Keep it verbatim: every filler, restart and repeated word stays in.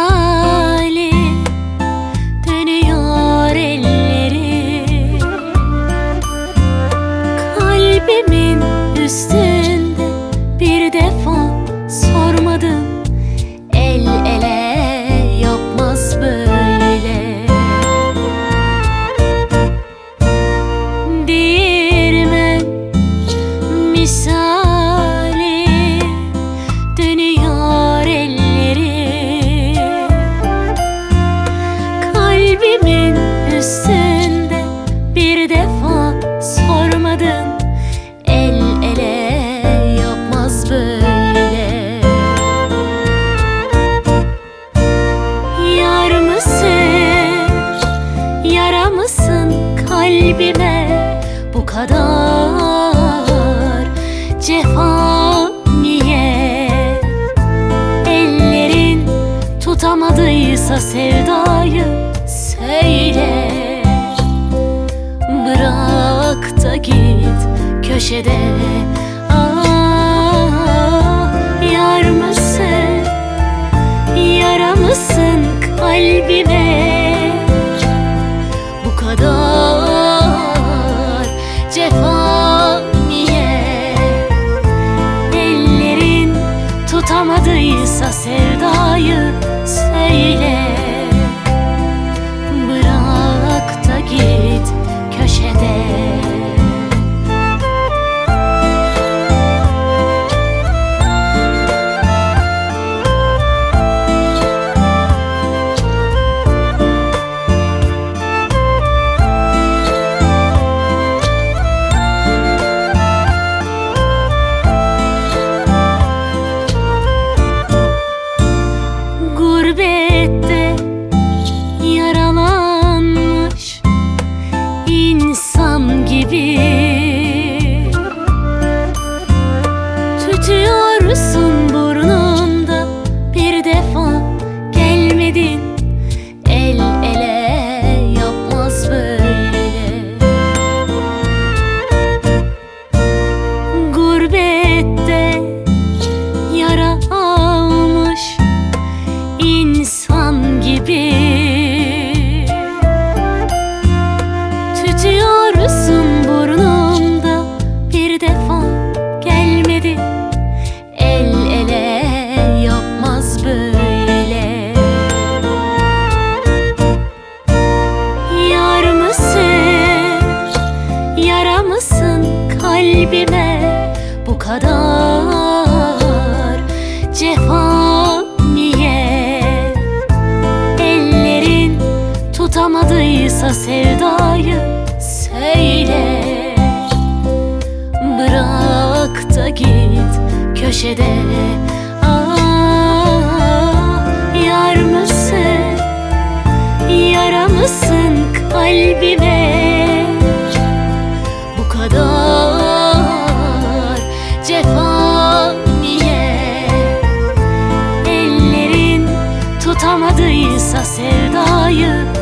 misali dönüyor elleri, kalbimin üstünde bir defa sormadım, el ele yapmaz böyle. Değirmen misali dönüyor elleri, kalbimin üstünde bir defa sormadın, el ele yapmaz böyle. Yar mısın, yara mısın kalbime bu kadar cefa niye? Ellerin tutamadıysa sevdayı söyle, bırak da git köşede. Ah, yar mısın, yara mısın kalbime bu kadar cefa niye? Ellerin tutamadıysa sevdayı söyle, bırak da git köşede. Gurbette yaralanmış insan gibi tutuyorsun burnumda, bir defa gelmedin, el ele yapmaz böyle. Gurbette yara almış İnsan gibi tutuyorsun burnumda, bir defa gelmedi, el ele yapmaz böyle. Yar mısın, yara mısın kalbime bu kadar cefa niye? Ellerin tutamadıysa sevdayı söyle, bırak da git köşede. Ah, yar mısın, yara mısın kalbime bu kadar cefa niye? Ellerin tutamadıysa sevdayı